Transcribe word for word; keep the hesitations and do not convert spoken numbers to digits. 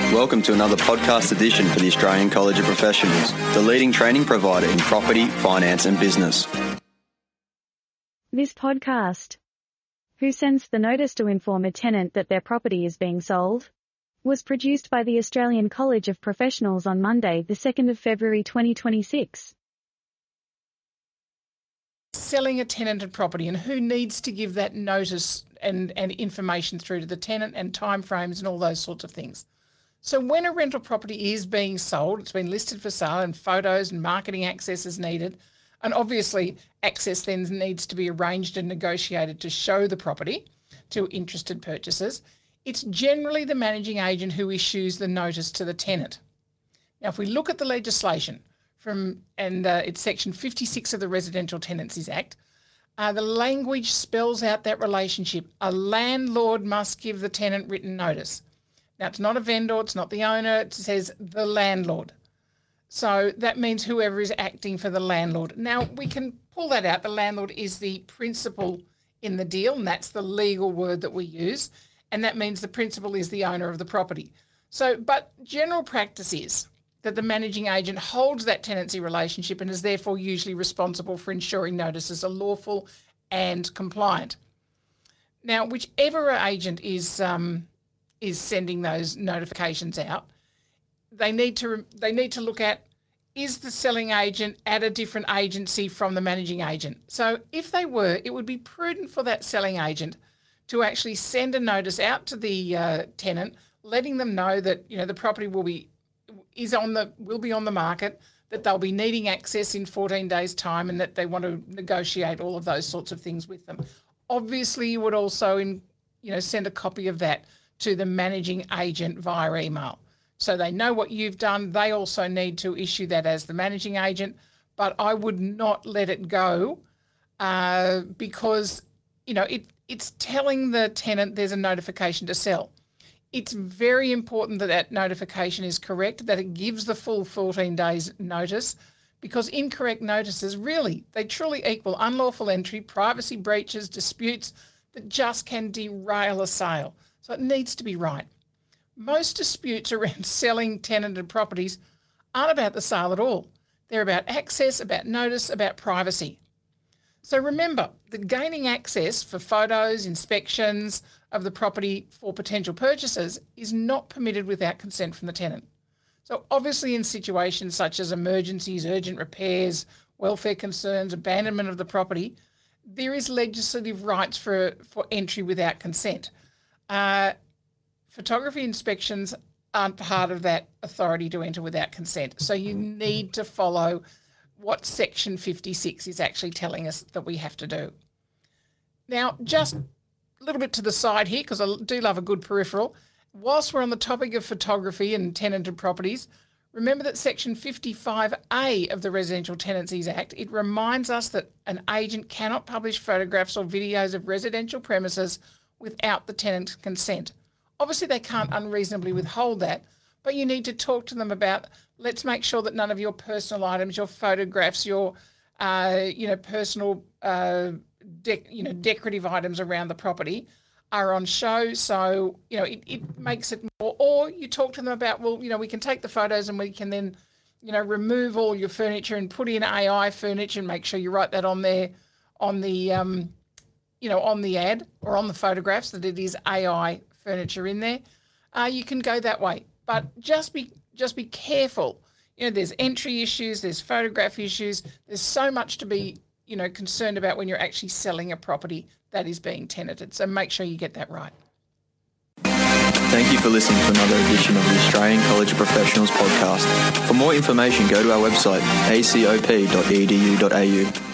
Welcome to another podcast edition for the Australian College of Professionals, the leading training provider in property, finance and business. This podcast, Who Sends the Notice to Inform a Tenant That Their Property is Being Sold, was produced by the Australian College of Professionals on Monday, the second of February twenty twenty-six. Selling a tenanted property and who needs to give that notice and, and information through to the tenant and timeframes and all those sorts of things. So when a rental property is being sold, it's been listed for sale and photos and marketing access is needed. And obviously access then needs to be arranged and negotiated to show the property to interested purchasers. It's generally the managing agent who issues the notice to the tenant. Now, if we look at the legislation from, and uh, it's section fifty-six of the Residential Tenancies Act, uh, the language spells out that relationship. A landlord must give the tenant written notice. Now, it's not a vendor, it's not the owner, it says the landlord. So that means whoever is acting for the landlord. Now, we can pull that out. The landlord is the principal in the deal, and that's the legal word that we use. And that means the principal is the owner of the property. So, but general practice is that the managing agent holds that tenancy relationship and is therefore usually responsible for ensuring notices are lawful and compliant. Now, whichever agent is um, is sending those notifications out, they need to they need to look at, is the selling agent at a different agency from the managing agent? So if they were, it would be prudent for that selling agent to actually send a notice out to the uh, tenant, letting them know that, you know, the property will be is on the will be on the market, that they'll be needing access in fourteen days' time, and that they want to negotiate all of those sorts of things with them. Obviously, you would also, in, you know, send a copy of that to the managing agent via email, so they know what you've done. They also need to issue that as the managing agent, but I would not let it go uh, because, you know, it. It's telling the tenant there's a notification to sell. It's very important that that notification is correct, that it gives the full fourteen days notice, because incorrect notices really, they truly equal unlawful entry, privacy breaches, disputes that just can derail a sale. So it needs to be right. Most disputes around selling tenanted properties aren't about the sale at all. They're about access, about notice, about privacy. So remember that gaining access for photos, inspections of the property for potential purchasers is not permitted without consent from the tenant. So obviously in situations such as emergencies, urgent repairs, welfare concerns, abandonment of the property, there is legislative rights for, for entry without consent. Uh, photography inspections aren't part of that authority to enter without consent. So you need to follow what section fifty-six is actually telling us that we have to do. Now, just a little bit to the side here, because I do love a good peripheral. Whilst we're on the topic of photography and tenanted properties, remember that section fifty-five A of the Residential Tenancies Act, it reminds us that an agent cannot publish photographs or videos of residential premises without the tenant's consent. Obviously, they can't unreasonably withhold that, but you need to talk to them about, let's make sure that none of your personal items, your photographs, your, uh, you know, personal, uh, dec- you know, decorative items around the property are on show. So, you know, it, it makes it more, or you talk to them about, well, you know, we can take the photos and we can then, you know, remove all your furniture and put in A I furniture and make sure you write that on there, on the, um, you know, on the ad or on the photographs that it is A I furniture in there. Uh, you can go that way. But just be just be careful. You know, there's entry issues, there's photograph issues. There's so much to be, you know, concerned about when you're actually selling a property that is being tenanted. So make sure you get that right. Thank you for listening to another edition of the Australian College of Professionals podcast. For more information, go to our website, a c o p dot e d u dot a u.